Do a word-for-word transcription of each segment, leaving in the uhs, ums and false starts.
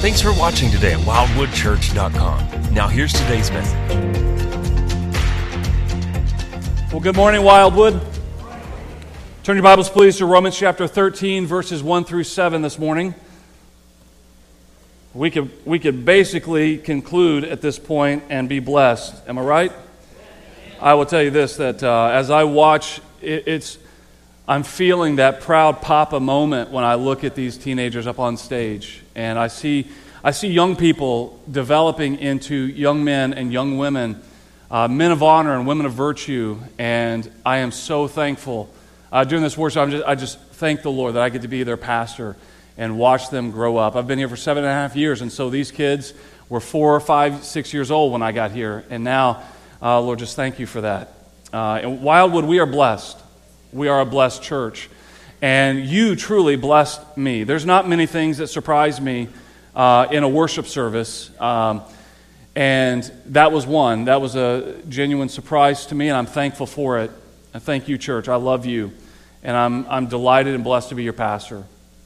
Thanks for watching today at wildwood church dot com. Now here's today's message. Well, good morning, Wildwood. Turn your Bibles, please, to Romans chapter thirteen, verses one through seven this morning. We could, we could basically conclude at this point and be blessed. Am I right? I will tell you this, that uh, as I watch, it, it's, I'm feeling that proud papa moment when I look at these teenagers up on stage. And I see, I see young people developing into young men and young women, uh, men of honor and women of virtue. And I am so thankful. Uh, during this worship, I'm just, I just thank the Lord that I get to be their pastor and watch them grow up. I've been here for seven and a half years, and so these kids were four, five, six years old when I got here. And now, uh, Lord, just thank you for that. Uh, in Wildwood, we are blessed. We are a blessed church. And you truly blessed me. There's not many things that surprise me uh, in a worship service. Um, and that was one. That was a genuine surprise to me, and I'm thankful for it. And thank you, church. I love you. And I'm I'm delighted and blessed to be your pastor.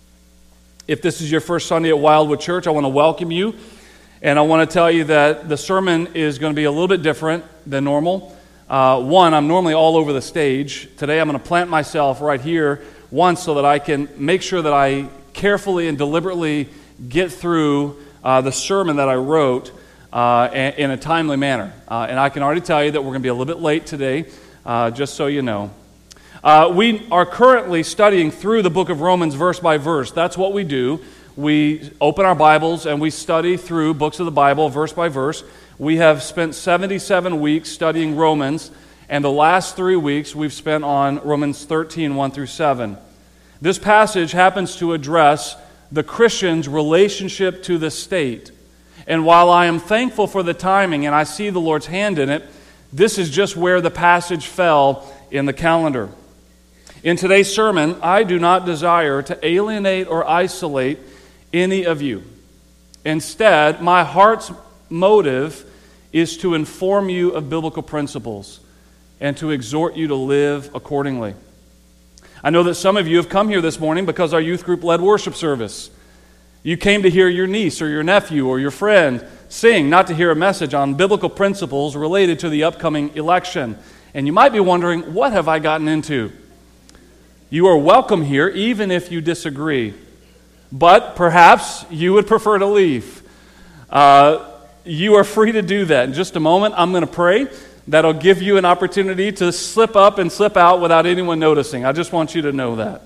If this is your first Sunday at Wildwood Church, I want to welcome you. And I want to tell you that the sermon is going to be a little bit different than normal. Uh, one, I'm normally all over the stage. Today I'm going to plant myself right here, one, so that I can make sure that I carefully and deliberately get through uh, the sermon that I wrote uh, in a timely manner. Uh, and I can already tell you that we're going to be a little bit late today, uh, just so you know. Uh, we are currently studying through the book of Romans verse by verse. That's what we do. We open our Bibles and we study through books of the Bible verse by verse. We have spent seventy-seven weeks studying Romans, and the last three weeks we've spent on Romans thirteen, one through seven. This passage happens to address the Christian's relationship to the state. And while I am thankful for the timing and I see the Lord's hand in it, this is just where the passage fell in the calendar. In today's sermon, I do not desire to alienate or isolate any of you. Instead, my heart's motive is to inform you of biblical principles and to exhort you to live accordingly. I know that some of you have come here this morning because our youth group led worship service. You came to hear your niece or your nephew or your friend sing, not to hear a message on biblical principles related to the upcoming election. And you might be wondering, what have I gotten into? You are welcome here, even if you disagree. But perhaps you would prefer to leave. Uh, you are free to do that. In just a moment, I'm going to pray. That'll give you an opportunity to slip up and slip out without anyone noticing. I just want you to know that.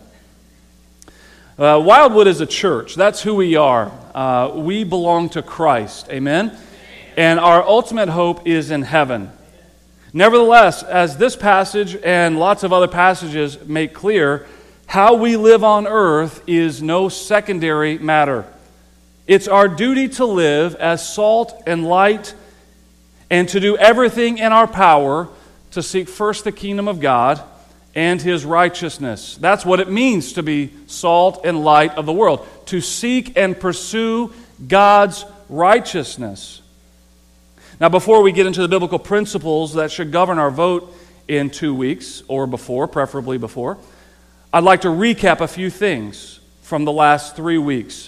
Uh, Wildwood is a church. That's who we are. Uh, we belong to Christ. Amen? And our ultimate hope is in heaven. Nevertheless, as this passage and lots of other passages make clear, how we live on earth is no secondary matter. It's our duty to live as salt and light and to do everything in our power to seek first the kingdom of God and His righteousness. That's what it means to be salt and light of the world, to seek and pursue God's righteousness. Now, before we get into the biblical principles that should govern our vote in two weeks, or before, preferably before, I'd like to recap a few things from the last three weeks.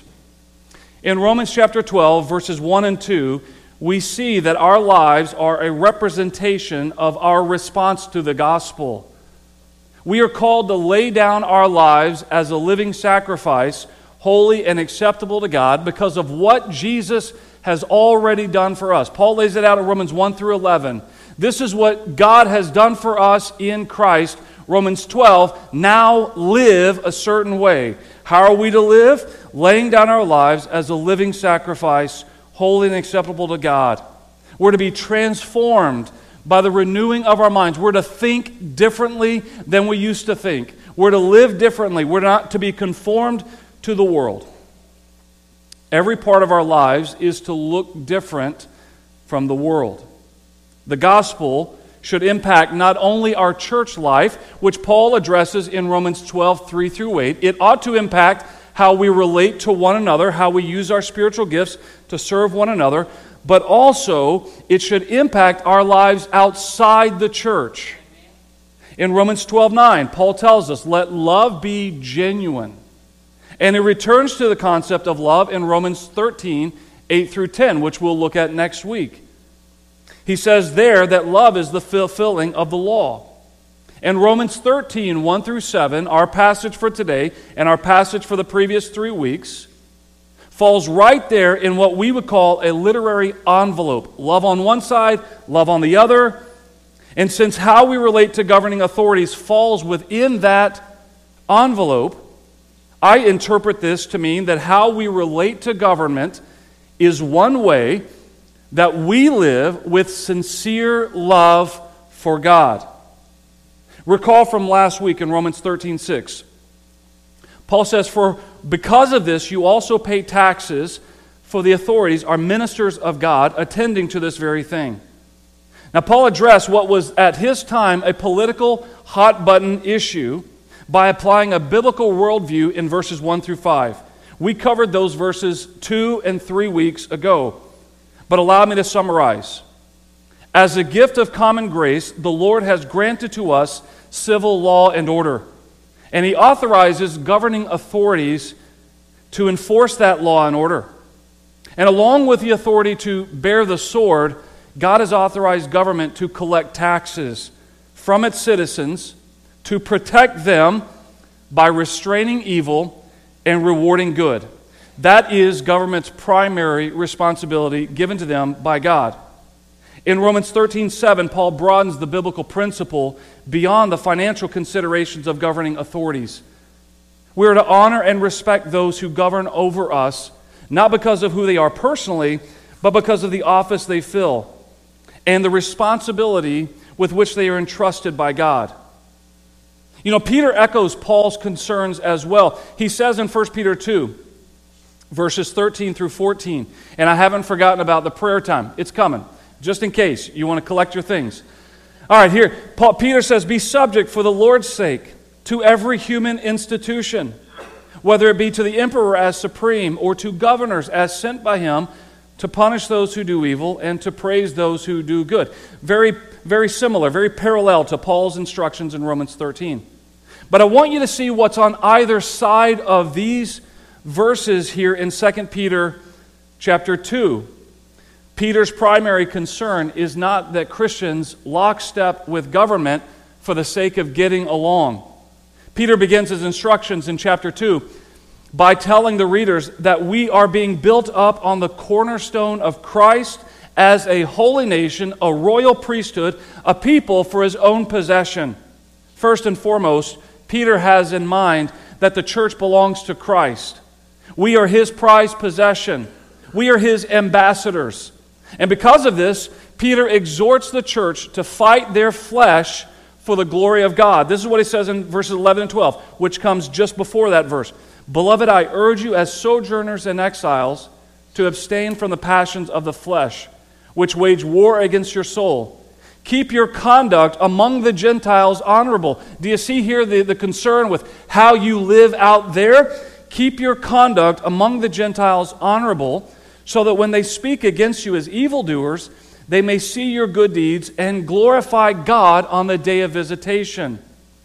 In Romans chapter twelve, verses one and two, we see that our lives are a representation of our response to the gospel. We are called to lay down our lives as a living sacrifice, holy and acceptable to God, because of what Jesus has already done for us. Paul lays it out in Romans one through eleven. This is what God has done for us in Christ. Romans twelve, now live a certain way. How are we to live? Laying down our lives as a living sacrifice, holy and acceptable to God. We're to be transformed by the renewing of our minds. We're to think differently than we used to think. We're to live differently. We're not to be conformed to the world. Every part of our lives is to look different from the world. The gospel should impact not only our church life, which Paul addresses in Romans twelve, three through eight, it ought to impact how we relate to one another, how we use our spiritual gifts to serve one another, but also it should impact our lives outside the church. In Romans twelve nine, Paul tells us, let love be genuine. And he returns to the concept of love in Romans thirteen, eight through ten, which we'll look at next week. He says there that love is the fulfilling of the law. And Romans thirteen, one through seven, our passage for today and our passage for the previous three weeks, falls right there in what we would call a literary envelope. Love on one side, love on the other. And since how we relate to governing authorities falls within that envelope, I interpret this to mean that how we relate to government is one way that we live with sincere love for God. Recall from last week in Romans thirteen six. Paul says, "For because of this you also pay taxes, for the authorities are ministers of God, attending to this very thing." Now, Paul addressed what was at his time a political hot-button issue by applying a biblical worldview in verses one through five. We covered those verses two and three weeks ago. But allow me to summarize. As a gift of common grace, the Lord has granted to us civil law and order. And He authorizes governing authorities to enforce that law and order. And along with the authority to bear the sword, God has authorized government to collect taxes from its citizens to protect them by restraining evil and rewarding good. That is government's primary responsibility given to them by God. In Romans thirteen seven, Paul broadens the biblical principle beyond the financial considerations of governing authorities. We are to honor and respect those who govern over us, not because of who they are personally, but because of the office they fill and the responsibility with which they are entrusted by God. You know, Peter echoes Paul's concerns as well. He says in First Peter two, verses thirteen through fourteen, and I haven't forgotten about the prayer time. It's coming, just in case you want to collect your things. All right, here, Paul, Peter says, "Be subject for the Lord's sake to every human institution, whether it be to the emperor as supreme or to governors as sent by him to punish those who do evil and to praise those who do good." Very, very similar, very parallel to Paul's instructions in Romans thirteen. But I want you to see what's on either side of these verses here in Second Peter chapter two. Peter's primary concern is not that Christians lockstep with government for the sake of getting along. Peter begins his instructions in chapter two by telling the readers that we are being built up on the cornerstone of Christ as a holy nation, a royal priesthood, a people for His own possession. First and foremost, Peter has in mind that the church belongs to Christ. We are His prized possession. We are His ambassadors. And because of this, Peter exhorts the church to fight their flesh for the glory of God. This is what he says in verses eleven and twelve, which comes just before that verse. "Beloved, I urge you as sojourners and exiles to abstain from the passions of the flesh, which wage war against your soul. Keep your conduct among the Gentiles honorable." Do you see here the, the concern with how you live out there? Keep your conduct among the Gentiles honorable, so that when they speak against you as evildoers, they may see your good deeds and glorify God on the day of visitation.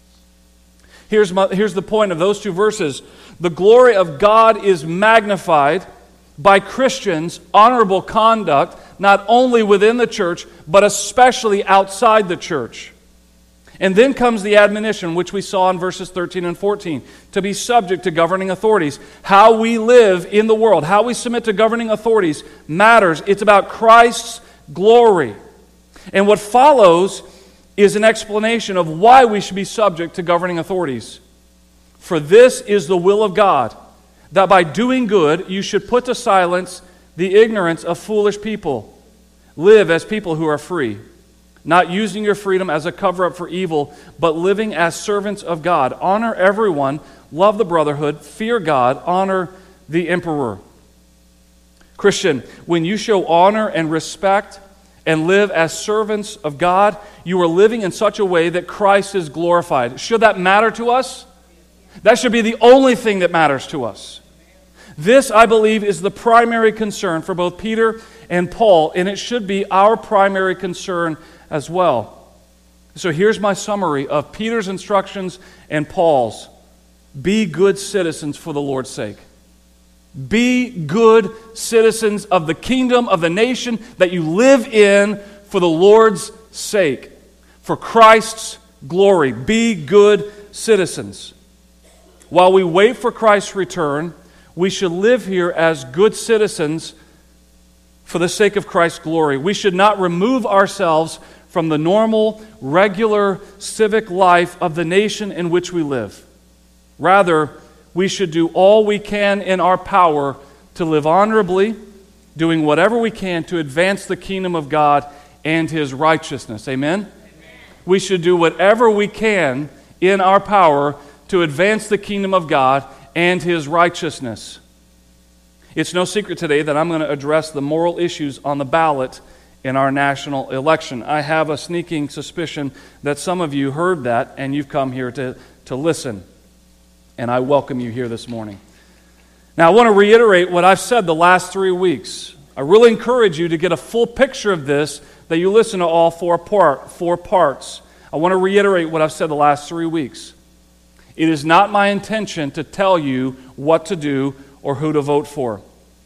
Here's, my, here's the point of those two verses. The glory of God is magnified by Christians' honorable conduct, not only within the church, but especially outside the church. And then comes the admonition, which we saw in verses thirteen and fourteen, to be subject to governing authorities. How we live in the world, how we submit to governing authorities matters. It's about Christ's glory. And what follows is an explanation of why we should be subject to governing authorities. "For this is the will of God, that by doing good you should put to silence the ignorance of foolish people. Live as people who are free, not using your freedom as a cover-up for evil, but living as servants of God. Honor everyone, love the brotherhood, fear God, honor the emperor." Christian, when you show honor and respect and live as servants of God, you are living in such a way that Christ is glorified. Should that matter to us? That should be the only thing that matters to us. This, I believe, is the primary concern for both Peter and Paul, and it should be our primary concern as well. So here's my summary of Peter's instructions and Paul's. Be good citizens for the Lord's sake. Be good citizens of the kingdom, of the nation that you live in for the Lord's sake, for Christ's glory. Be good citizens. While we wait for Christ's return, we should live here as good citizens for the sake of Christ's glory. We should not remove ourselves from the normal, regular civic life of the nation in which we live. Rather, we should do all we can in our power to live honorably, doing whatever we can to advance the kingdom of God and His righteousness. Amen? Amen. We should do whatever we can in our power to advance the kingdom of God and His righteousness. It's no secret today that I'm going to address the moral issues on the ballot in our national election. I have a sneaking suspicion that some of you heard that and you've come here to, to listen. And I welcome you here this morning. Now, I want to reiterate what I've said the last three weeks. I really encourage you to get a full picture of this, that you listen to all four, part, four parts. I want to reiterate what I've said the last three weeks. It is not my intention to tell you what to do or who to vote for.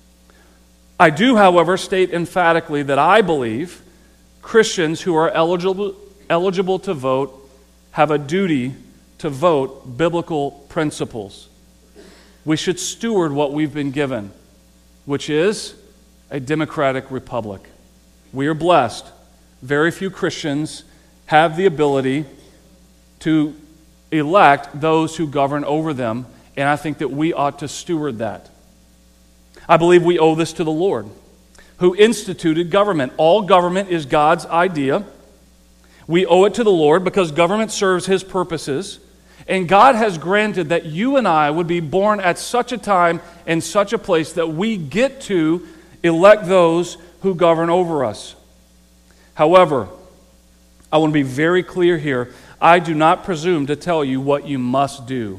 I do, however, state emphatically that I believe Christians who are eligible, eligible to vote have a duty to vote biblical principles. We should steward what we've been given, which is a democratic republic. We are blessed. Very few Christians have the ability to elect those who govern over them, and I think that we ought to steward that. I believe we owe this to the Lord, who instituted government. All government is God's idea. We owe it to the Lord because government serves His purposes. And God has granted that you and I would be born at such a time and such a place that we get to elect those who govern over us. However, I want to be very clear here. I do not presume to tell you what you must do.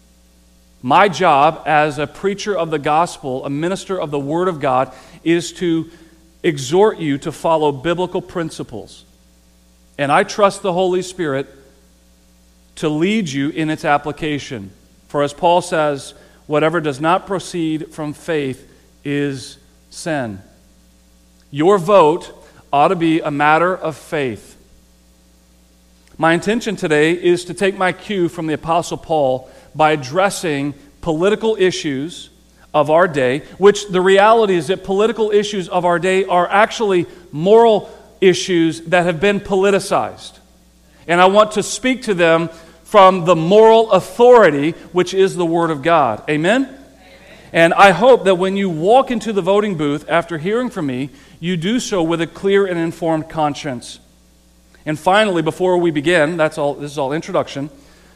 My job as a preacher of the gospel, a minister of the Word of God, is to exhort you to follow biblical principles. And I trust the Holy Spirit to lead you in its application. For as Paul says, whatever does not proceed from faith is sin. Your vote ought to be a matter of faith. My intention today is to take my cue from the Apostle Paul by addressing political issues of our day, which the reality is that political issues of our day are actually moral issues that have been politicized. And I want to speak to them from the moral authority, which is the Word of God. Amen? Amen? And I hope that when you walk into the voting booth after hearing from me, you do so with a clear and informed conscience. And finally, before we begin, that's all. This is all introduction.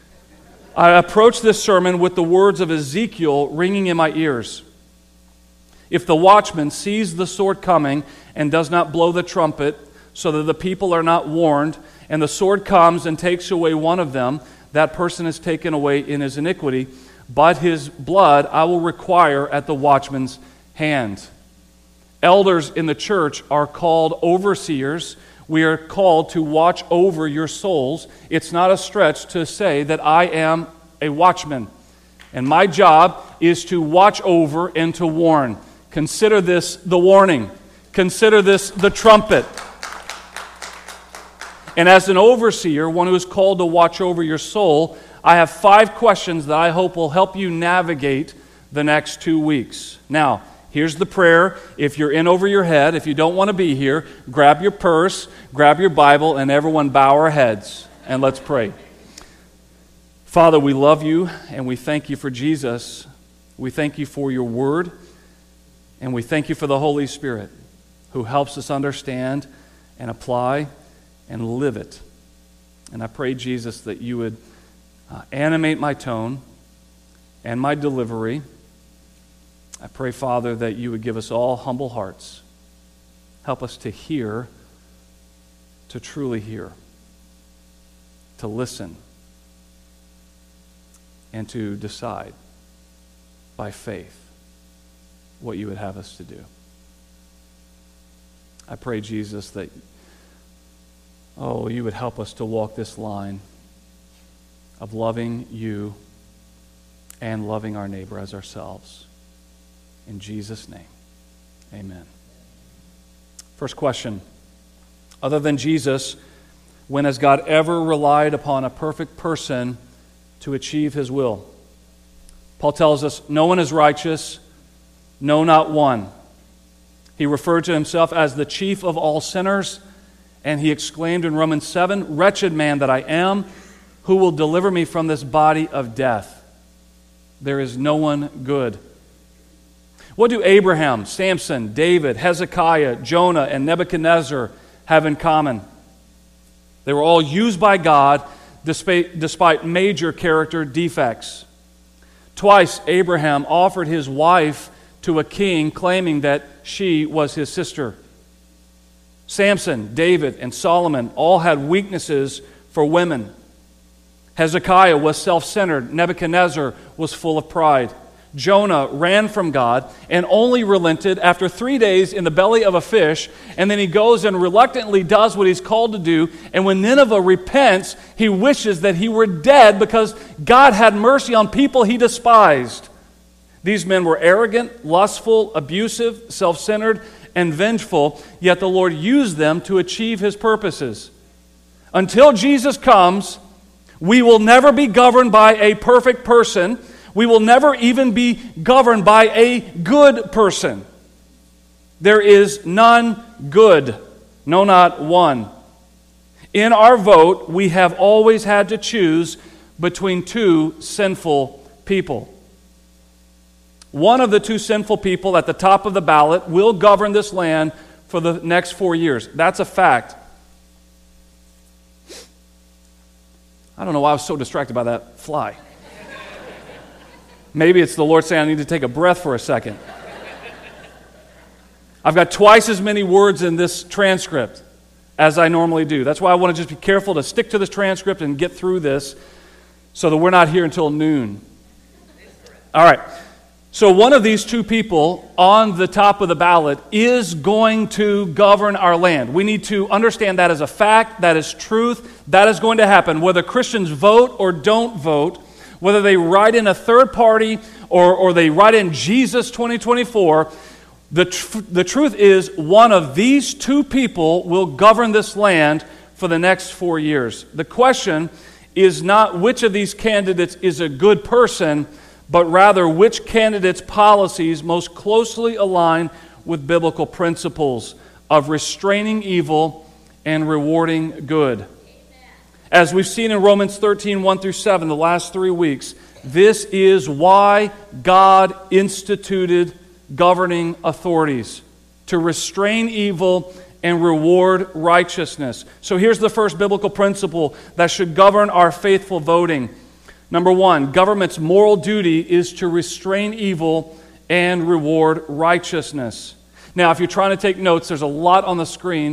I approach this sermon with the words of Ezekiel ringing in my ears. If the watchman sees the sword coming and does not blow the trumpet, so that the people are not warned, and the sword comes and takes away one of them, that person is taken away in his iniquity, but his blood I will require at the watchman's hand. Elders in the church are called overseers. We are called to watch over your souls. It's not a stretch to say that I am a watchman. And my job is to watch over and to warn. Consider this the warning. Consider this the trumpet. And as an overseer, one who is called to watch over your soul, I have five questions that I hope will help you navigate the next two weeks. Now, here's the prayer. If you're in over your head, if you don't want to be here, grab your purse, grab your Bible, and everyone bow our heads, and let's pray. Father, we love you, and we thank you for Jesus. We thank you for your word, and we thank you for the Holy Spirit who helps us understand and apply and live it. And I pray, Jesus, that you would uh, animate my tone and my delivery. I pray, Father, that you would give us all humble hearts. Help us to hear, to truly hear, to listen, and to decide by faith what you would have us to do. I pray, Jesus, that Oh, you would help us to walk this line of loving you and loving our neighbor as ourselves. In Jesus' name, amen. First question. Other than Jesus, when has God ever relied upon a perfect person to achieve his will? Paul tells us, no one is righteous, no, not one. He referred to himself as the chief of all sinners, and he exclaimed in Romans seven, wretched man that I am, who will deliver me from this body of death? There is no one good. What do Abraham, Samson, David, Hezekiah, Jonah, and Nebuchadnezzar have in common? They were all used by God despite, despite major character defects. Twice Abraham offered his wife to a king claiming that she was his sister. Samson, David, and Solomon all had weaknesses for women. Hezekiah was self-centered. Nebuchadnezzar was full of pride. Jonah ran from God and only relented after three days in the belly of a fish, and then he goes and reluctantly does what he's called to do, and when Nineveh repents, he wishes that he were dead because God had mercy on people he despised. These men were arrogant, lustful, abusive, self-centered, and vengeful, yet the Lord used them to achieve his purposes. Until Jesus comes, we will never be governed by a perfect person. We will never even be governed by a good person. There is none good, no, not one. In our vote, we have always had to choose between two sinful people. One of the two sinful people at the top of the ballot will govern this land for the next four years. That's a fact. I don't know why I was so distracted by that fly. Maybe it's the Lord saying I need to take a breath for a second. I've got twice as many words in this transcript as I normally do. That's why I want to just be careful to stick to this transcript and get through this so that we're not here until noon. All right. So one of these two people on the top of the ballot is going to govern our land. We need to understand that as a fact, that is truth, that is going to happen. Whether Christians vote or don't vote, whether they write in a third party or, or they write in Jesus twenty twenty-four, the, tr- the truth is one of these two people will govern this land for the next four years. The question is not which of these candidates is a good person, but rather which candidate's policies most closely align with biblical principles of restraining evil and rewarding good. As we've seen in Romans thirteen, one through seven, the last three weeks, this is why God instituted governing authorities, to restrain evil and reward righteousness. So here's the first biblical principle that should govern our faithful voting. Number one, government's moral duty is to restrain evil and reward righteousness. Now, if you're trying to take notes, there's a lot on the screen.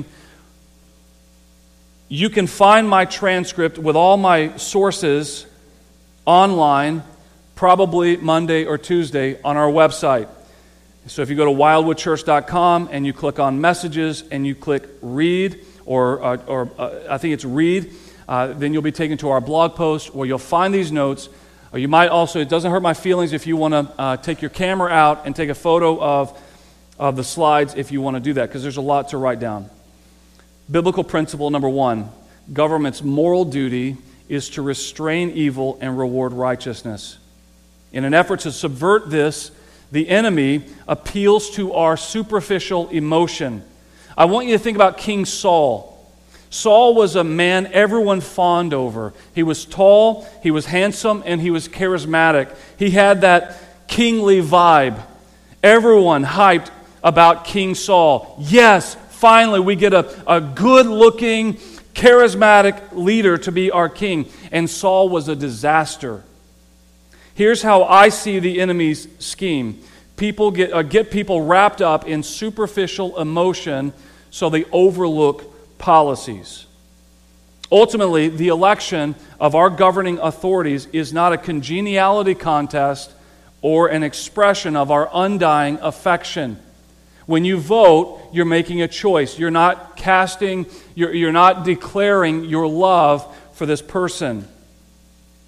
You can find my transcript with all my sources online, probably Monday or Tuesday, on our website. So if you go to wildwood church dot com and you click on Messages and you click Read, or, uh, or uh, I think it's Read, uh, then you'll be taken to our blog post where you'll find these notes. Or you might also, it doesn't hurt my feelings if you want to uh, take your camera out and take a photo of, of the slides if you want to do that, because there's a lot to write down. Biblical principle number one, government's moral duty is to restrain evil and reward righteousness. In an effort to subvert this, the enemy appeals to our superficial emotion. I want you to think about King Saul. Saul was a man everyone fawned over. He was tall, he was handsome, and he was charismatic. He had that kingly vibe. Everyone hyped about King Saul. Yes, finally, we get a, a good-looking, charismatic leader to be our king. And Saul was a disaster. Here's how I see the enemy's scheme. People get, uh, get people wrapped up in superficial emotion so they overlook policies. Ultimately, the election of our governing authorities is not a congeniality contest or an expression of our undying affection. When you vote, you're making a choice. You're not casting, you're, you're not declaring your love for this person.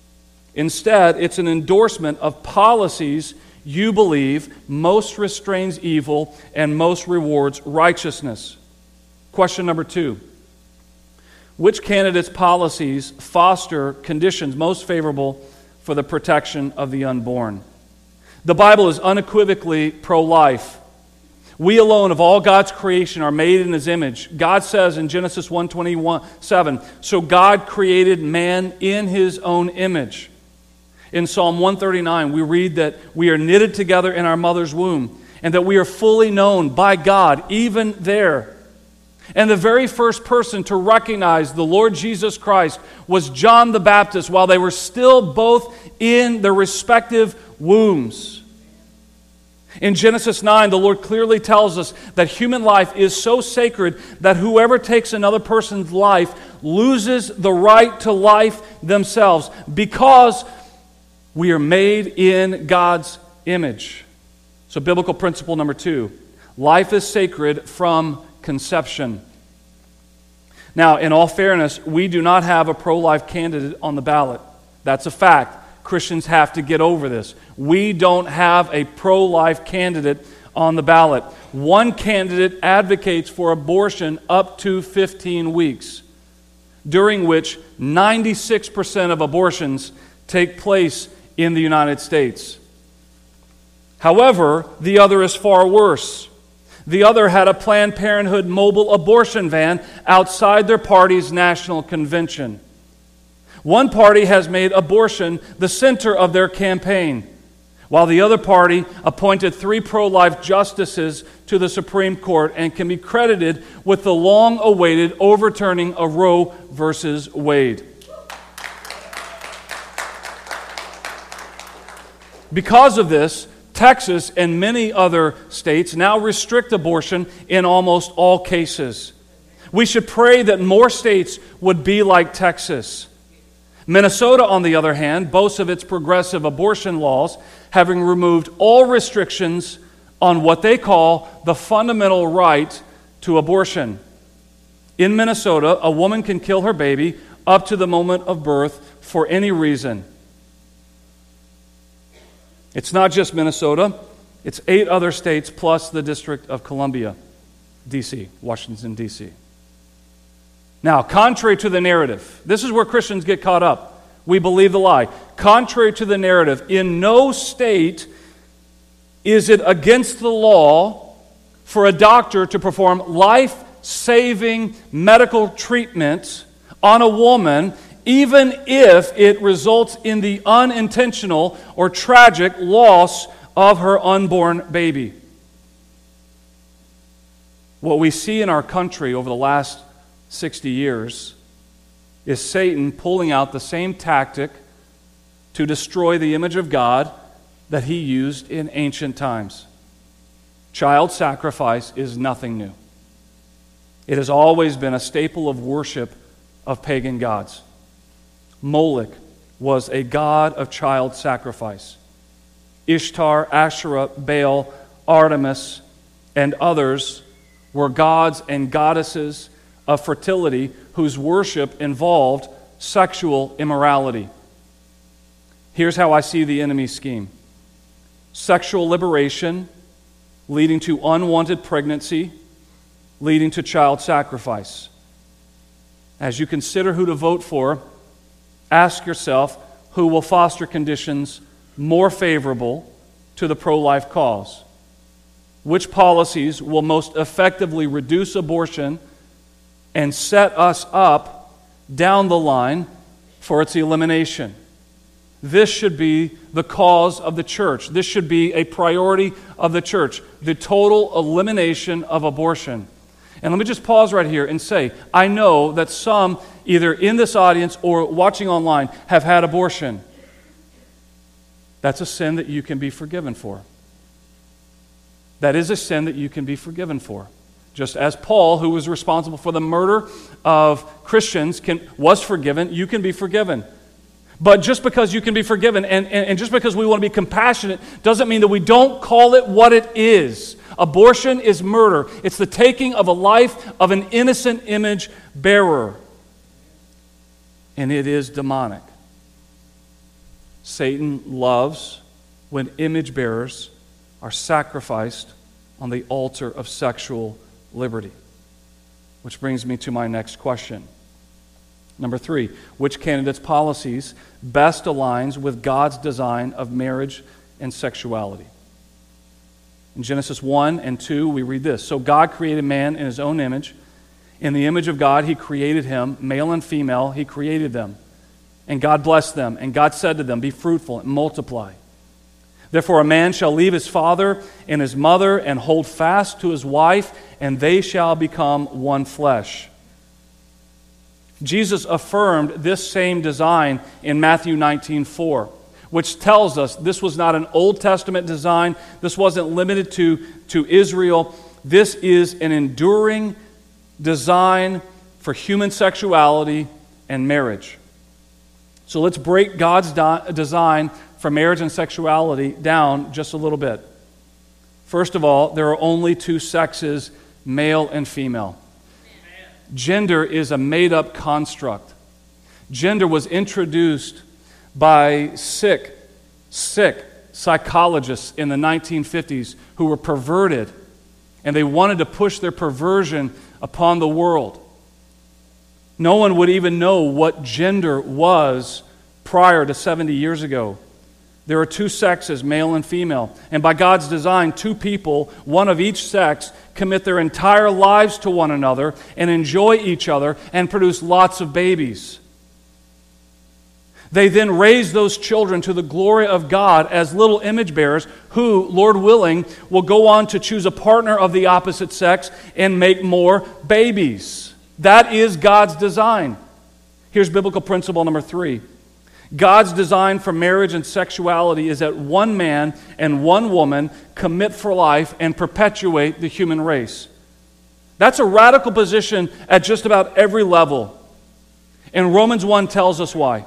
Instead, it's an endorsement of policies you believe most restrains evil and most rewards righteousness. Question number two. Which candidate's policies foster conditions most favorable for the protection of the unborn? The Bible is unequivocally pro-life. We alone of all God's creation are made in His image. God says in Genesis one twenty-seven, so God created man in His own image. In Psalm one thirty-nine, we read that we are knitted together in our mother's womb and that we are fully known by God even there. And the very first person to recognize the Lord Jesus Christ was John the Baptist while they were still both in their respective wombs. In Genesis nine, the Lord clearly tells us that human life is so sacred that whoever takes another person's life loses the right to life themselves because we are made in God's image. So biblical principle number two, life is sacred from conception. Now, in all fairness, we do not have a pro-life candidate on the ballot. That's a fact. Christians have to get over this. We don't have a pro-life candidate on the ballot. One candidate advocates for abortion up to fifteen weeks, during which ninety-six percent of abortions take place in the United States. However, the other is far worse. The other had a Planned Parenthood mobile abortion van outside their party's national convention. One party has made abortion the center of their campaign, while the other party appointed three pro-life justices to the Supreme Court and can be credited with the long-awaited overturning of Roe versus Wade. Because of this, Texas and many other states now restrict abortion in almost all cases. We should pray that more states would be like Texas. Minnesota, on the other hand, boasts of its progressive abortion laws, having removed all restrictions on what they call the fundamental right to abortion. In Minnesota, a woman can kill her baby up to the moment of birth for any reason. It's not just Minnesota, it's eight other states plus the District of Columbia, D C, Washington, D C Now, contrary to the narrative, this is where Christians get caught up. We believe the lie. Contrary to the narrative, in no state is it against the law for a doctor to perform life-saving medical treatment on a woman, even if it results in the unintentional or tragic loss of her unborn baby. What we see in our country over the last sixty years is Satan pulling out the same tactic to destroy the image of God that he used in ancient times. Child sacrifice is nothing new. It has always been a staple of worship of pagan gods. Moloch was a god of child sacrifice. Ishtar, Asherah, Baal, Artemis, and others were gods and goddesses of fertility whose worship involved sexual immorality. Here's how I see the enemy's scheme. Sexual liberation leading to unwanted pregnancy, leading to child sacrifice. As you consider who to vote for, ask yourself who will foster conditions more favorable to the pro-life cause. Which policies will most effectively reduce abortion and set us up down the line for its elimination? This should be the cause of the church. This should be a priority of the church, the total elimination of abortion. And let me just pause right here and say, I know that some, either in this audience or watching online, have had abortion. That's a sin that you can be forgiven for. That is a sin that you can be forgiven for. Just as Paul, who was responsible for the murder of Christians, can, was forgiven, you can be forgiven. But just because you can be forgiven and, and, and just because we want to be compassionate doesn't mean that we don't call it what it is. Abortion is murder. It's the taking of a life of an innocent image bearer. And it is demonic. Satan loves when image bearers are sacrificed on the altar of sexual liberty. Which brings me to my next question. Number three, which candidate's policies best aligns with God's design of marriage and sexuality? In Genesis one and two, we read this. So God created man in his own image. In the image of God, he created him. Male and female, he created them. And God blessed them. And God said to them, be fruitful and multiply. Therefore a man shall leave his father and his mother and hold fast to his wife, and they shall become one flesh. Jesus affirmed this same design in Matthew nineteen four, which tells us this was not an Old Testament design. This wasn't limited to, to Israel. This is an enduring design for human sexuality and marriage. So let's break God's do- design for marriage and sexuality down just a little bit. First of all, there are only two sexes, male and female. Amen. Gender is a made-up construct. Gender was introduced by sick, sick psychologists in the nineteen fifties who were perverted, and they wanted to push their perversion upon the world. No one would even know what gender was prior to seventy years ago. There are two sexes, male and female. And by God's design, two people, one of each sex, commit their entire lives to one another and enjoy each other and produce lots of babies. They then raise those children to the glory of God as little image bearers who, Lord willing, will go on to choose a partner of the opposite sex and make more babies. That is God's design. Here's biblical principle number three. God's design for marriage and sexuality is that one man and one woman commit for life and perpetuate the human race. That's a radical position at just about every level. And Romans one tells us why.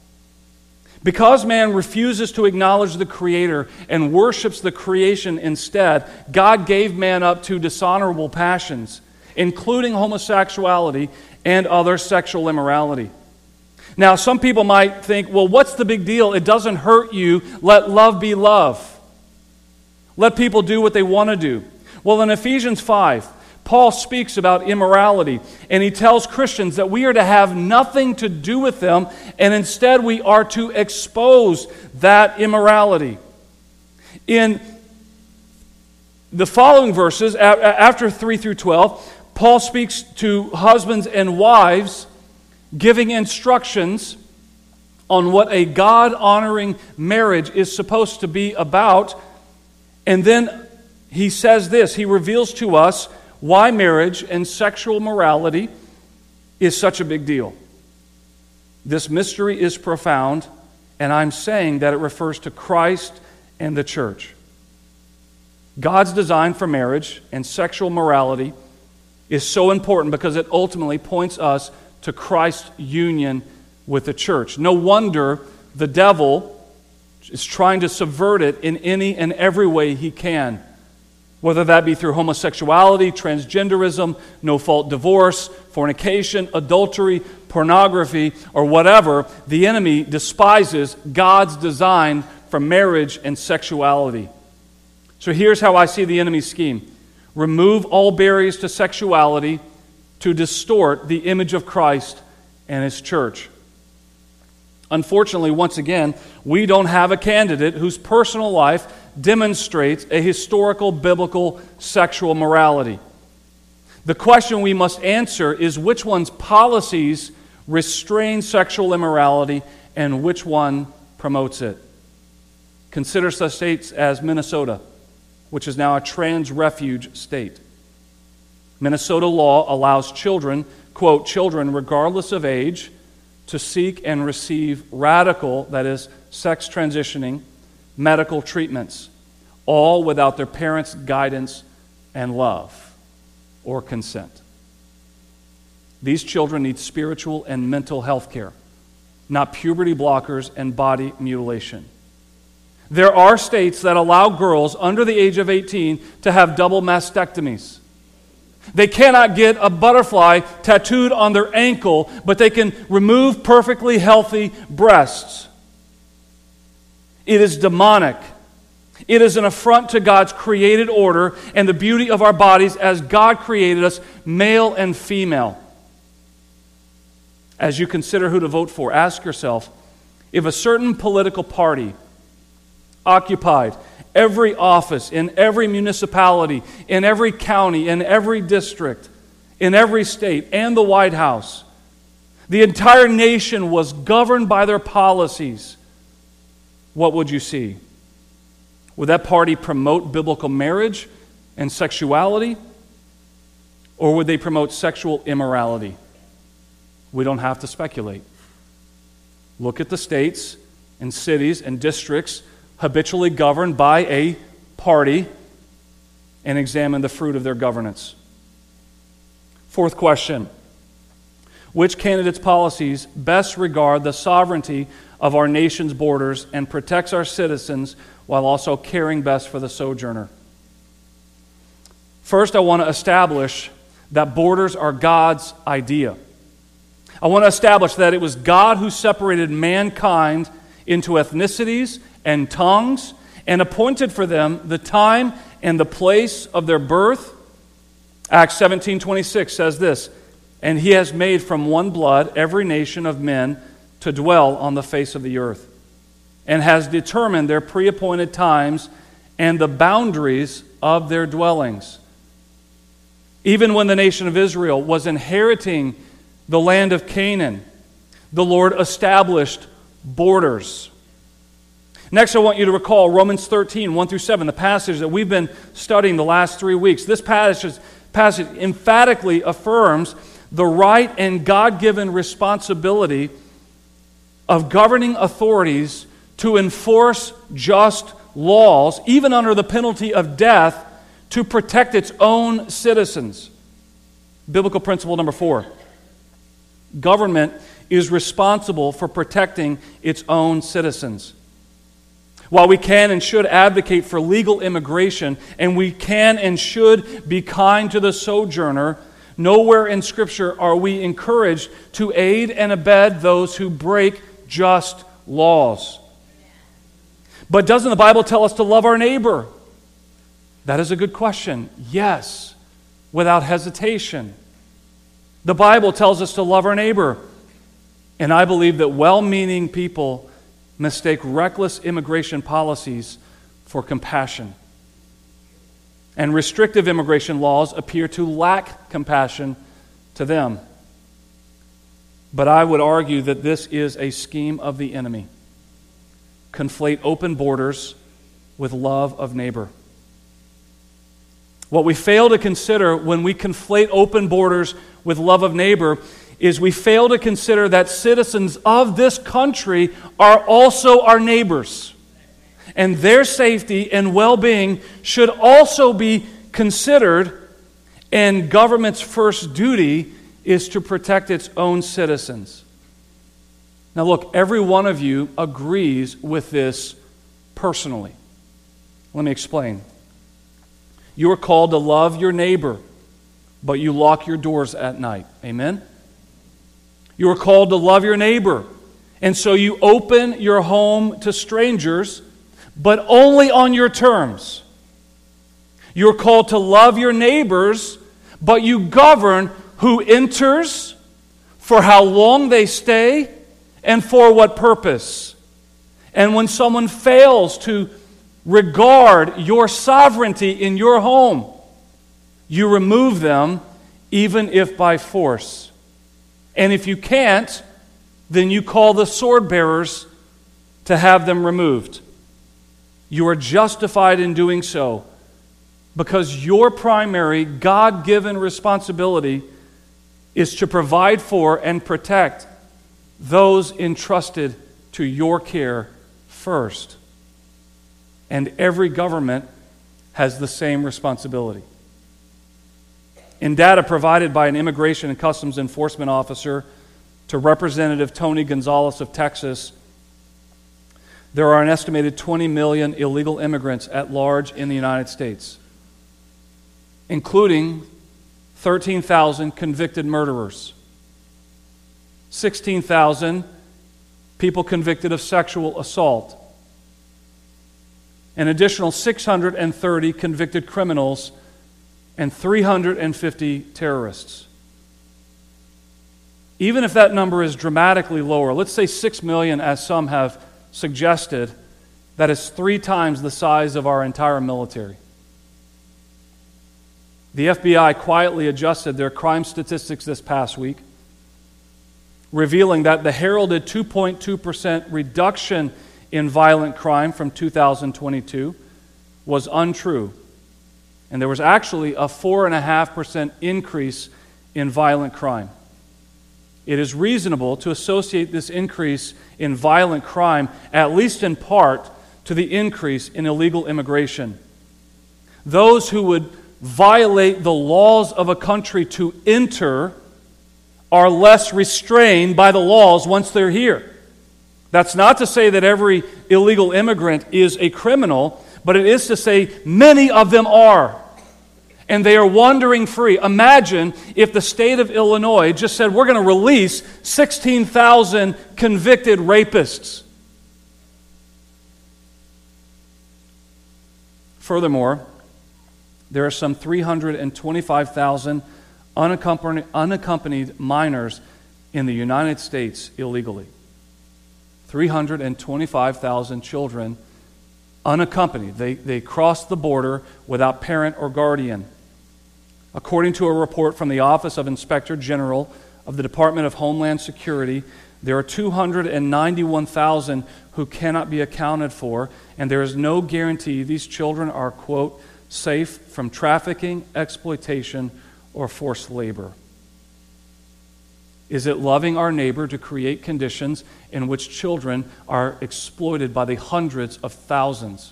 Because man refuses to acknowledge the Creator and worships the creation instead, God gave man up to dishonorable passions, including homosexuality and other sexual immorality. Now, some people might think, well, what's the big deal? It doesn't hurt you. Let love be love. Let people do what they want to do. Well, in Ephesians five, Paul speaks about immorality, and he tells Christians that we are to have nothing to do with them, and instead we are to expose that immorality. In the following verses, after three through twelve, Paul speaks to husbands and wives, giving instructions on what a God-honoring marriage is supposed to be about. And then he says this, he reveals to us why marriage and sexual morality is such a big deal. This mystery is profound, and I'm saying that it refers to Christ and the church. God's design for marriage and sexual morality is so important because it ultimately points us to Christ's union with the church. No wonder the devil is trying to subvert it in any and every way he can. Whether that be through homosexuality, transgenderism, no-fault divorce, fornication, adultery, pornography, or whatever, the enemy despises God's design for marriage and sexuality. So here's how I see the enemy's scheme. Remove all barriers to sexuality to distort the image of Christ and His church. Unfortunately, once again, we don't have a candidate whose personal life demonstrates a historical biblical sexual morality. The question we must answer is which one's policies restrain sexual immorality and which one promotes it. Consider such states as Minnesota, which is now a trans refuge state. Minnesota law allows children, quote, children regardless of age, to seek and receive radical, that is, sex transitioning, medical treatments, all without their parents' guidance and love or consent. These children need spiritual and mental health care, not puberty blockers and body mutilation. There are states that allow girls under the age of eighteen to have double mastectomies. They cannot get a butterfly tattooed on their ankle, but they can remove perfectly healthy breasts. It is demonic. It is an affront to God's created order and the beauty of our bodies as God created us, male and female. As you consider who to vote for, ask yourself, if a certain political party occupied every office in every municipality, in every county, in every district, in every state, and the White House, the entire nation was governed by their policies, what would you see? Would that party promote biblical marriage and sexuality? Or would they promote sexual immorality? We don't have to speculate. Look at the states and cities and districts habitually governed by a party and examine the fruit of their governance. Fourth question. Which candidate's policies best regard the sovereignty of our nation's borders and protects our citizens while also caring best for the sojourner? First, I want to establish that borders are God's idea. I want to establish that it was God who separated mankind into ethnicities and tongues and appointed for them the time and the place of their birth. Acts seventeen twenty-six says this, "And he has made from one blood every nation of men to dwell on the face of the earth, and has determined their pre-appointed times and the boundaries of their dwellings." Even when the nation of Israel was inheriting the land of Canaan, the Lord established borders. Next, I want you to recall Romans thirteen, one through seven, the passage that we've been studying the last three weeks. This passage, passage emphatically affirms the right and God-given responsibility of governing authorities to enforce just laws, even under the penalty of death, to protect its own citizens. Biblical principle number four. Government is responsible for protecting its own citizens. While we can and should advocate for legal immigration, and we can and should be kind to the sojourner, nowhere in Scripture are we encouraged to aid and abet those who break just laws. But doesn't the Bible tell us to love our neighbor? That is a good question. Yes, without hesitation. The Bible tells us to love our neighbor. And I believe that well-meaning people mistake reckless immigration policies for compassion. And restrictive immigration laws appear to lack compassion to them. But I would argue that this is a scheme of the enemy. Conflate open borders with love of neighbor. What we fail to consider when we conflate open borders with love of neighbor is we fail to consider that citizens of this country are also our neighbors. And their safety and well-being should also be considered, and government's first duty is to protect its own citizens. Now look, every one of you agrees with this personally. Let me explain. You are called to love your neighbor, but you lock your doors at night. Amen? You are called to love your neighbor, and so you open your home to strangers, but only on your terms. You are called to love your neighbors, but you govern who enters, for how long they stay, and for what purpose. And when someone fails to regard your sovereignty in your home, you remove them, even if by force. And if you can't, then you call the sword bearers to have them removed. You are justified in doing so because your primary God-given responsibility is to provide for and protect those entrusted to your care first. And every government has the same responsibility. In data provided by an Immigration and Customs Enforcement officer to Representative Tony Gonzalez of Texas, there are an estimated twenty million illegal immigrants at large in the United States, including thirteen thousand convicted murderers, sixteen thousand people convicted of sexual assault, an additional six hundred thirty convicted criminals, and three hundred fifty terrorists. Even if that number is dramatically lower, let's say six million, as some have suggested, that is three times the size of our entire military. The F B I quietly adjusted their crime statistics this past week, revealing that the heralded two point two percent reduction in violent crime from two thousand twenty-two was untrue. And there was actually a four point five percent increase in violent crime. It is reasonable to associate this increase in violent crime, at least in part, to the increase in illegal immigration. Those who would violate the laws of a country to enter are less restrained by the laws once they're here. That's not to say that every illegal immigrant is a criminal, but it is to say many of them are. And they are wandering free. Imagine if the state of Illinois just said, we're going to release sixteen thousand convicted rapists. Furthermore, there are some three hundred twenty-five thousand unaccompanied, unaccompanied minors in the United States illegally. three hundred twenty-five thousand children unaccompanied. They, they crossed the border without parent or guardian. According to a report from the Office of Inspector General of the Department of Homeland Security, there are two hundred ninety-one thousand who cannot be accounted for, and there is no guarantee these children are, quote, safe from trafficking, exploitation, or forced labor. Is it loving our neighbor to create conditions in which children are exploited by the hundreds of thousands?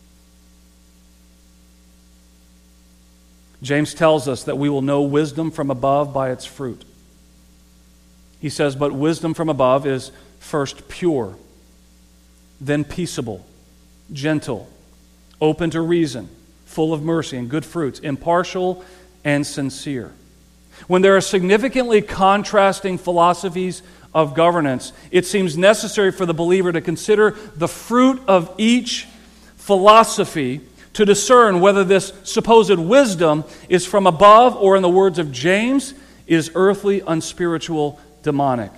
James tells us that we will know wisdom from above by its fruit. He says, but wisdom from above is first pure, then peaceable, gentle, open to reason, full of mercy and good fruits, impartial and sincere. When there are significantly contrasting philosophies of governance, it seems necessary for the believer to consider the fruit of each philosophy to discern whether this supposed wisdom is from above or, in the words of James, is earthly, unspiritual, demonic.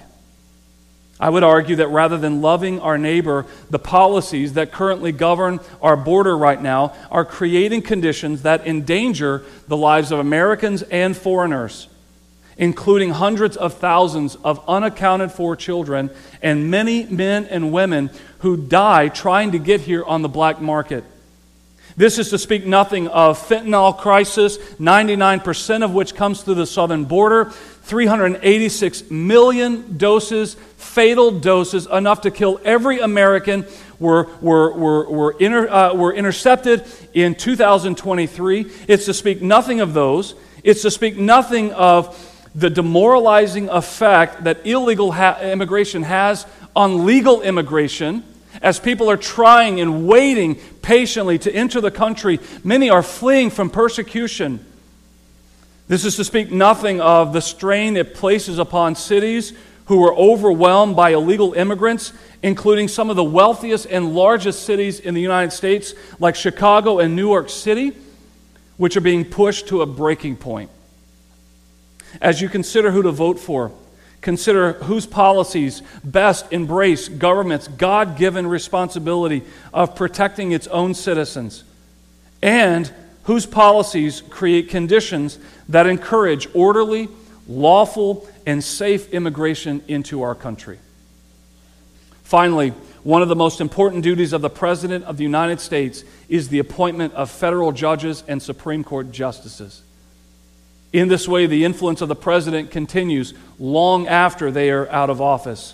I would argue that rather than loving our neighbor, the policies that currently govern our border right now are creating conditions that endanger the lives of Americans and foreigners, including hundreds of thousands of unaccounted for children and many men and women who die trying to get here on the black market. This is to speak nothing of fentanyl crisis, ninety-nine percent of which comes through the southern border, three hundred eighty-six million doses, fatal doses, enough to kill every American, were, were, were, were, inter, uh, were intercepted in two thousand twenty-three. It's to speak nothing of those. It's to speak nothing of the demoralizing effect that illegal ha- immigration has on legal immigration. As people are trying and waiting patiently to enter the country, many are fleeing from persecution. This is to speak nothing of the strain it places upon cities who are overwhelmed by illegal immigrants, including some of the wealthiest and largest cities in the United States, like Chicago and New York City, which are being pushed to a breaking point. As you consider who to vote for, consider whose policies best embrace government's God-given responsibility of protecting its own citizens, and whose policies create conditions that encourage orderly, lawful, and safe immigration into our country. Finally, one of the most important duties of the President of the United States is the appointment of federal judges and Supreme Court justices. In this way, the influence of the president continues long after they are out of office.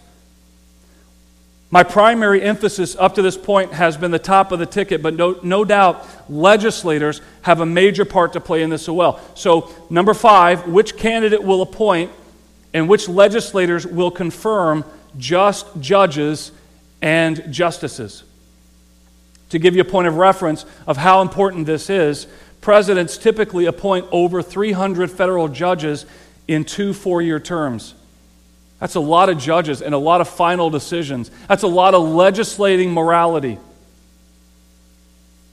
My primary emphasis up to this point has been the top of the ticket, but no, no doubt legislators have a major part to play in this as well. So, number five, which candidate will appoint and which legislators will confirm just judges and justices? To give you a point of reference of how important this is, presidents typically appoint over three hundred federal judges in two four-year terms. That's a lot of judges and a lot of final decisions. That's a lot of legislating morality.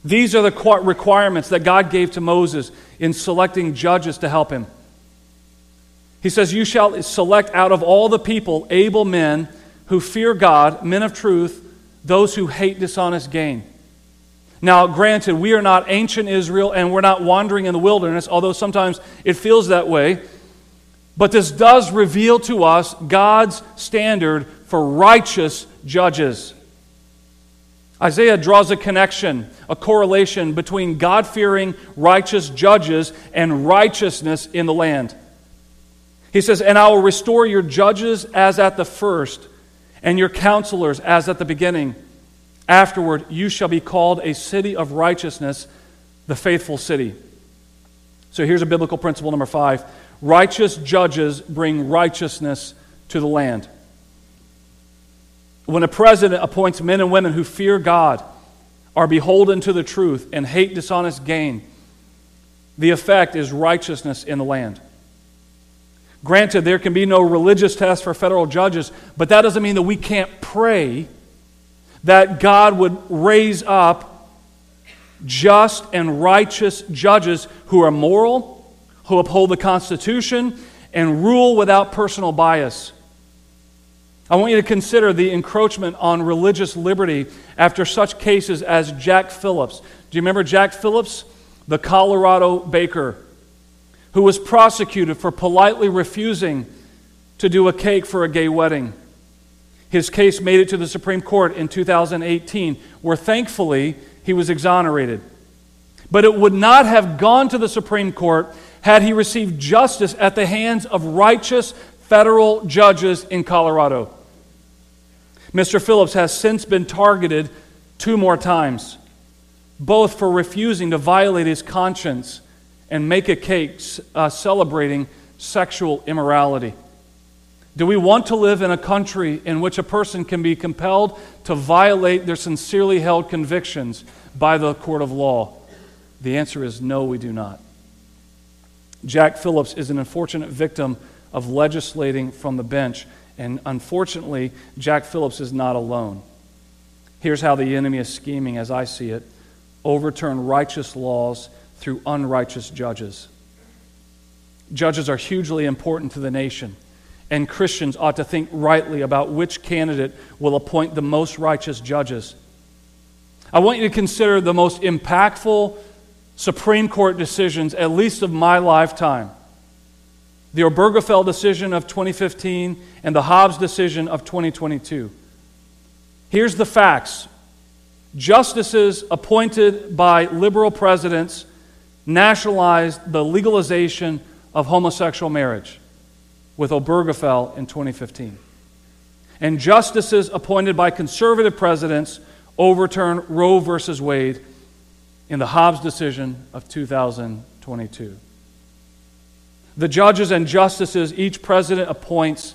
These are the requirements that God gave to Moses in selecting judges to help him. He says, you shall select out of all the people able men who fear God, men of truth, those who hate dishonest gain. Now, granted, we are not ancient Israel and we're not wandering in the wilderness, although sometimes it feels that way. But this does reveal to us God's standard for righteous judges. Isaiah draws a connection, a correlation between God-fearing, righteous judges and righteousness in the land. He says, and I will restore your judges as at the first, and your counselors as at the beginning. Afterward, you shall be called a city of righteousness, the faithful city. So here's a biblical principle number five. Righteous judges bring righteousness to the land. When a president appoints men and women who fear God, are beholden to the truth, and hate dishonest gain, the effect is righteousness in the land. Granted, there can be no religious test for federal judges, but that doesn't mean that we can't pray that God would raise up just and righteous judges who are moral, who uphold the Constitution, and rule without personal bias. I want you to consider the encroachment on religious liberty after such cases as Jack Phillips. Do you remember Jack Phillips, the Colorado baker, who was prosecuted for politely refusing to do a cake for a gay wedding? His case made it to the Supreme Court in two thousand eighteen, where thankfully he was exonerated. But it would not have gone to the Supreme Court had he received justice at the hands of righteous federal judges in Colorado. Mister Phillips has since been targeted two more times, both for refusing to violate his conscience and make a cake uh, celebrating sexual immorality. Do we want to live in a country in which a person can be compelled to violate their sincerely held convictions by the court of law? The answer is no, we do not. Jack Phillips is an unfortunate victim of legislating from the bench, and unfortunately, Jack Phillips is not alone. Here's how the enemy is scheming, as I see it: overturn righteous laws through unrighteous judges. Judges are hugely important to the nation, and Christians ought to think rightly about which candidate will appoint the most righteous judges. I want you to consider the most impactful Supreme Court decisions, at least of my lifetime. The Obergefell decision of twenty fifteen and the Hobbs decision of twenty twenty-two. Here's the facts. Justices appointed by liberal presidents nationalized the legalization of homosexual marriage with Obergefell in twenty fifteen. And justices appointed by conservative presidents overturned Roe versus Wade in the Hobbs decision of two thousand twenty-two. The judges and justices each president appoints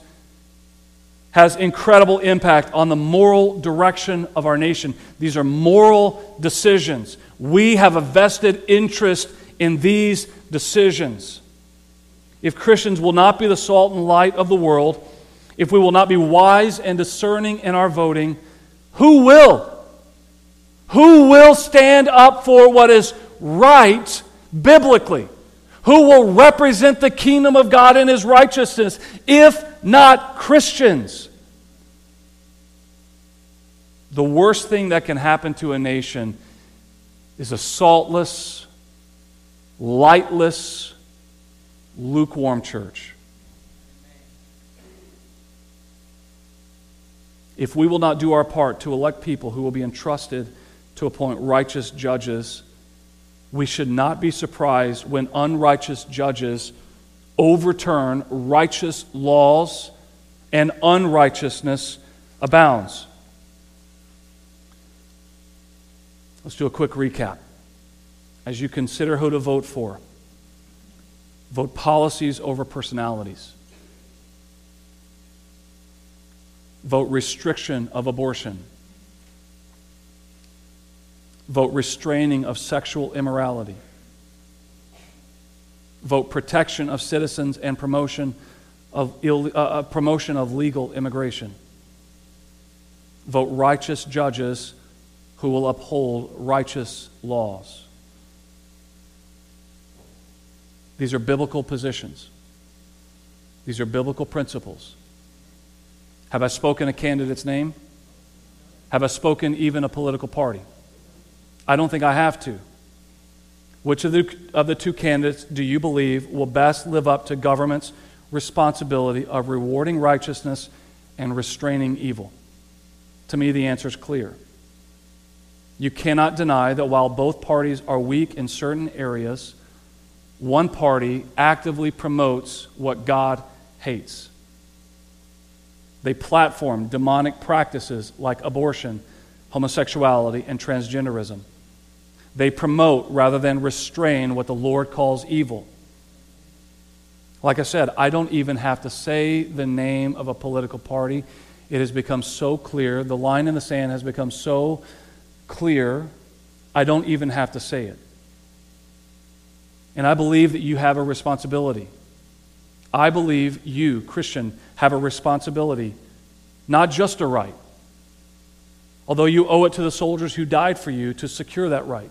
has incredible impact on the moral direction of our nation. These are moral decisions. We have a vested interest in these decisions. If Christians will not be the salt and light of the world, if we will not be wise and discerning in our voting, who will? Who will stand up for what is right biblically? Who will represent the kingdom of God in His righteousness, if not Christians? The worst thing that can happen to a nation is a saltless, lightless, lukewarm church. If we will not do our part to elect people who will be entrusted to appoint righteous judges, we should not be surprised when unrighteous judges overturn righteous laws and unrighteousness abounds. Let's do a quick recap. As you consider who to vote for, vote policies over personalities. Vote restriction of abortion. Vote restraining of sexual immorality. Vote protection of citizens and promotion of Ill, uh, promotion of legal immigration. Vote righteous judges who will uphold righteous laws. These are biblical positions. These are biblical principles. Have I spoken a candidate's name? Have I spoken even a political party? I don't think I have to. Which of the, of the two candidates do you believe will best live up to government's responsibility of rewarding righteousness and restraining evil? To me, the answer is clear. You cannot deny that while both parties are weak in certain areas, one party actively promotes what God hates. They platform demonic practices like abortion, homosexuality, and transgenderism. They promote rather than restrain what the Lord calls evil. Like I said, I don't even have to say the name of a political party. It has become so clear. The line in the sand has become so clear, I don't even have to say it. And I believe that you have a responsibility. I believe you, Christian, have a responsibility, not just a right, although you owe it to the soldiers who died for you to secure that right.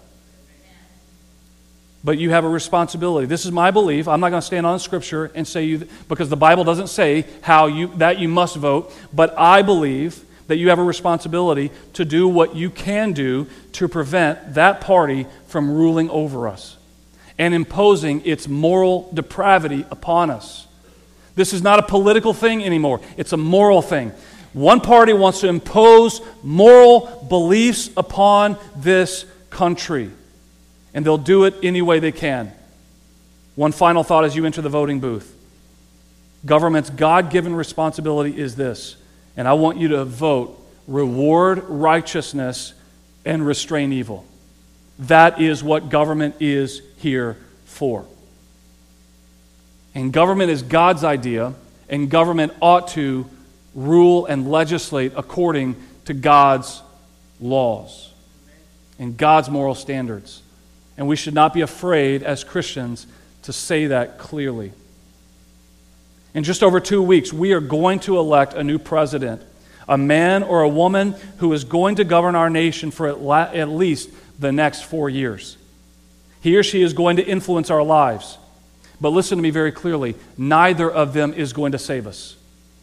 But you have a responsibility. This is my belief. I'm not going to stand on Scripture and say you, because the Bible doesn't say how you that you must vote, but I believe that you have a responsibility to do what you can do to prevent that party from ruling over us and imposing its moral depravity upon us. This is not a political thing anymore. It's a moral thing. One party wants to impose moral beliefs upon this country, and they'll do it any way they can. One final thought as you enter the voting booth. Government's God-given responsibility is this, and I want you to vote, reward righteousness and restrain evil. That is what government is here for. And government is God's idea, and government ought to rule and legislate according to God's laws and God's moral standards. And we should not be afraid as Christians to say that clearly. In just over two weeks, we are going to elect a new president, a man or a woman who is going to govern our nation for at, la- at least the next four years. He or she is going to influence our lives. But listen to me very clearly, neither of them is going to save us.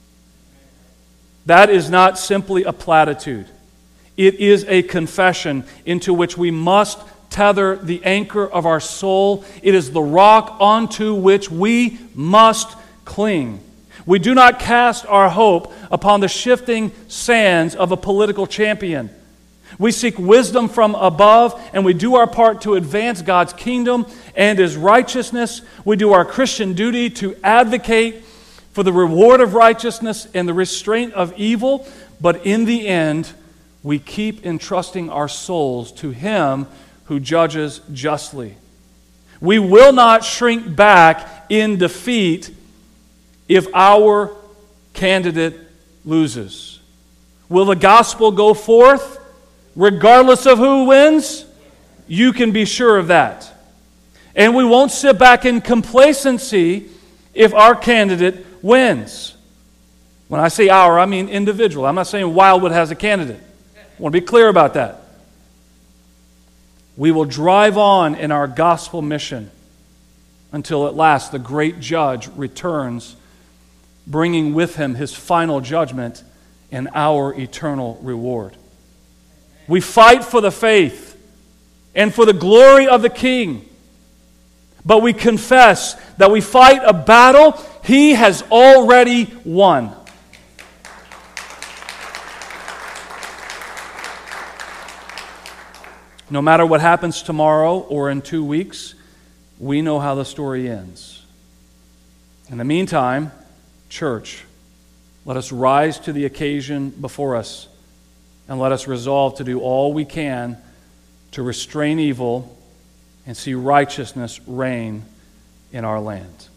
That is not simply a platitude. It is a confession into which we must tether the anchor of our soul. It is the rock onto which we must cling. We do not cast our hope upon the shifting sands of a political champion. We seek wisdom from above, and we do our part to advance God's kingdom and His righteousness. We do our Christian duty to advocate for the reward of righteousness and the restraint of evil, but in the end, we keep entrusting our souls to Him who judges justly. We will not shrink back in defeat if our candidate loses. Will the gospel go forth regardless of who wins? You can be sure of that. And we won't sit back in complacency if our candidate wins. When I say our, I mean individual. I'm not saying Wildwood has a candidate. I want to be clear about that. We will drive on in our gospel mission until at last the great judge returns, bringing with him his final judgment and our eternal reward. We fight for the faith and for the glory of the King, but we confess that we fight a battle He has already won. No matter what happens tomorrow or in two weeks, we know how the story ends. In the meantime, church, let us rise to the occasion before us, and let us resolve to do all we can to restrain evil and see righteousness reign in our land.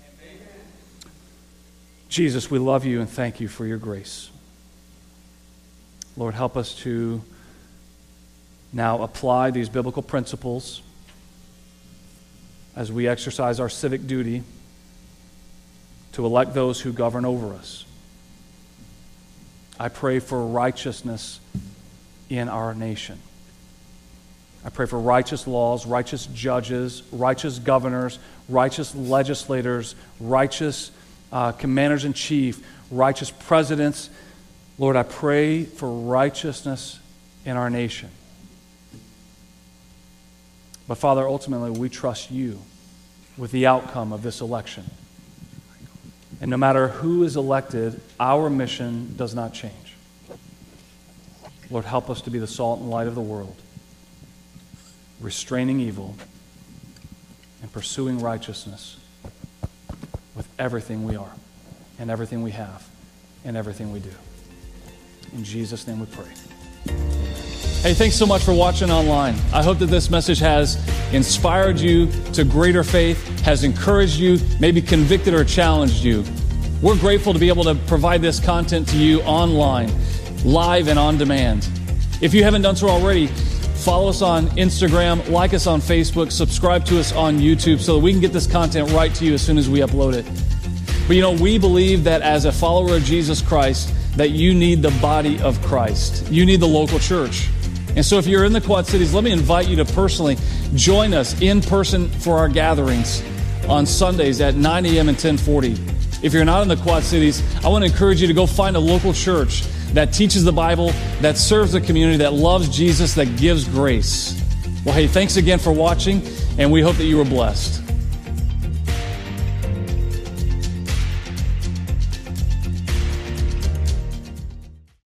Jesus, we love You and thank You for Your grace. Lord, help us to now apply these biblical principles as we exercise our civic duty to elect those who govern over us. I pray for righteousness in our nation. I pray for righteous laws, righteous judges, righteous governors, righteous legislators, righteous uh, commanders-in-chief, righteous presidents. Lord, I pray for righteousness in our nation. But Father, ultimately, we trust you with the outcome of this election. And no matter who is elected, our mission does not change. Lord, help us to be the salt and light of the world, restraining evil and pursuing righteousness with everything we are and everything we have and everything we do. In Jesus' name we pray. Hey, thanks so much for watching online. I hope that this message has inspired you to greater faith, has encouraged you, maybe convicted or challenged you. We're grateful to be able to provide this content to you online, live and on demand. If you haven't done so already, follow us on Instagram, like us on Facebook, subscribe to us on YouTube so that we can get this content right to you as soon as we upload it. But you know, we believe that as a follower of Jesus Christ, that you need the body of Christ. You need the local church. And so if you're in the Quad Cities, let me invite you to personally join us in person for our gatherings on Sundays at nine a.m. and ten forty. If you're not in the Quad Cities, I want to encourage you to go find a local church that teaches the Bible, that serves the community, that loves Jesus, that gives grace. Well, hey, thanks again for watching, and we hope that you were blessed.